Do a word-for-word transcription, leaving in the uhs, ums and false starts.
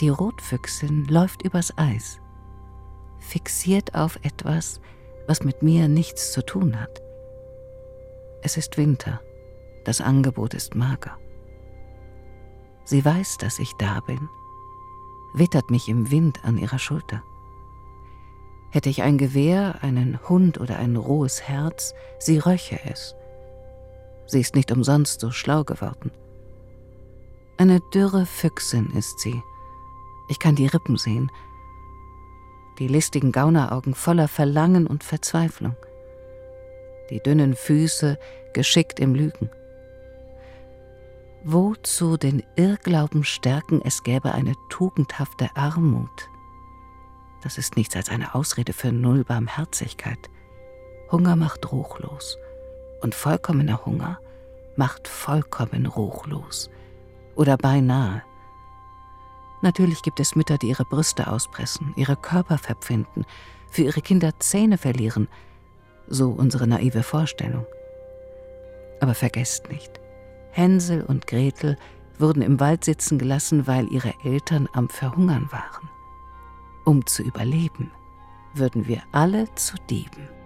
Die Rotfüchsin läuft übers Eis, fixiert auf etwas, was mit mir nichts zu tun hat. Es ist Winter, das Angebot ist mager. Sie weiß, dass ich da bin, wittert mich im Wind an ihrer Schulter. Hätte ich ein Gewehr, einen Hund oder ein rohes Herz, sie röche es. Sie ist nicht umsonst so schlau geworden. Eine dürre Füchsin ist sie. Ich kann die Rippen sehen. Die listigen Gauneraugen voller Verlangen und Verzweiflung. Die dünnen Füße geschickt im Lügen. Wozu den Irrglauben stärken, es gäbe eine tugendhafte Armut? Das ist nichts als eine Ausrede für Nullbarmherzigkeit. Hunger macht ruchlos. Und vollkommener Hunger macht vollkommen ruchlos. Oder beinahe. Natürlich gibt es Mütter, die ihre Brüste auspressen, ihre Körper verpfinden, für ihre Kinder Zähne verlieren. So unsere naive Vorstellung. Aber vergesst nicht, Hänsel und Gretel wurden im Wald sitzen gelassen, weil ihre Eltern am Verhungern waren. Um zu überleben, würden wir alle zu Dieben.